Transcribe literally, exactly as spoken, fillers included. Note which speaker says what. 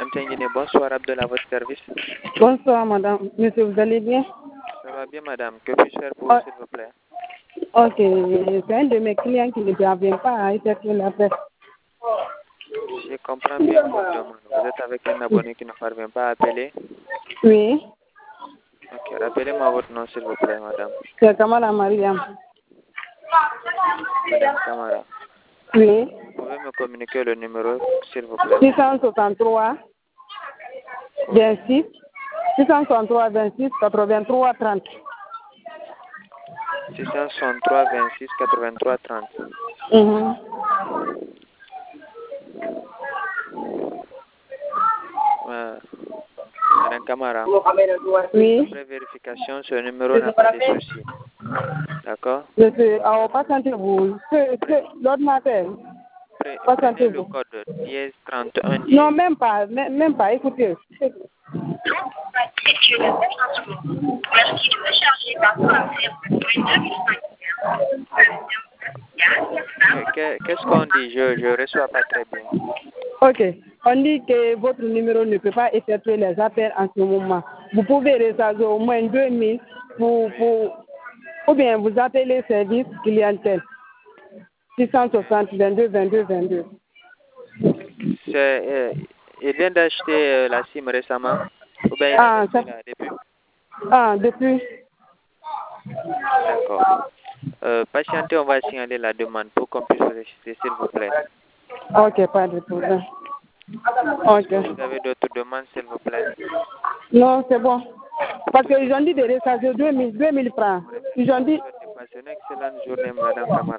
Speaker 1: Mtengine, bonsoir Abdel, à votre service.
Speaker 2: Bonsoir madame. Monsieur, vous allez bien?
Speaker 1: Ça va bien madame. Que puis-je faire pour vous,
Speaker 2: Oh,
Speaker 1: s'il vous plaît?
Speaker 2: Ok, c'est un de mes clients qui ne parvient pas à effectuer l'appel.
Speaker 1: Je comprends bien votre demande. Vous êtes avec un abonné qui ne parvient pas à appeler.
Speaker 2: Oui,
Speaker 1: Ok, rappelez-moi votre nom, s'il vous plaît, madame.
Speaker 2: c'est Kamala Mariam.
Speaker 1: Madame Camara.
Speaker 2: Oui,
Speaker 1: Vous pouvez me communiquer le numéro, s'il vous plaît?
Speaker 2: six cent soixante-trois, vingt-six, six cent soixante-trois, vingt-six, quatre-vingt-trois, trente.
Speaker 1: six cent soixante-trois, vingt-six, quatre-vingt-trois, trente.
Speaker 2: Mhm.
Speaker 1: Euh, Madame Camara,
Speaker 2: Oui,
Speaker 1: après vérification, ce numéro n'a pas de souci. D'accord?
Speaker 2: je suis. Alors, patientez-vous. Que- que- L'autre m'appelle.
Speaker 1: Pre- Prenez le
Speaker 2: Patientez-vous.
Speaker 1: code dièse trente et un
Speaker 2: Non,
Speaker 1: dièse.
Speaker 2: même pas, même même pas. Écoutez.
Speaker 3: Effectuez l'appel maintenant. Merci de recharger par transfert pour une deux mille cinq.
Speaker 1: Que- que- Qu'est-ce qu'on dit? Je ne reçois pas très bien.
Speaker 2: Ok. On dit que votre numéro ne peut pas effectuer les appels en ce moment. Vous pouvez recharger au moins deux mille pour, pour, ou bien vous appelez service clientèle. six cent soixante, vingt-deux, vingt-deux, vingt-deux.
Speaker 1: C'est, euh, il vient d'acheter euh, la SIM récemment. Ou bien il
Speaker 2: Ah,
Speaker 1: a
Speaker 2: ça,
Speaker 1: acheté là depuis.
Speaker 2: ah, depuis.
Speaker 1: D'accord. Euh, patientez, on va signaler la demande pour qu'on puisse vous assister, s'il vous plaît.
Speaker 2: Ok, pas de problème.
Speaker 1: Est-ce que
Speaker 2: Ok.
Speaker 1: vous avez d'autres demandes, s'il vous plaît?
Speaker 2: Non, c'est bon. Parce qu'ils ont dit de recharger deux mille, deux mille francs. Ils ont
Speaker 1: Je vous
Speaker 2: dit.
Speaker 1: souhaite de passer une excellente journée, Madame Camara.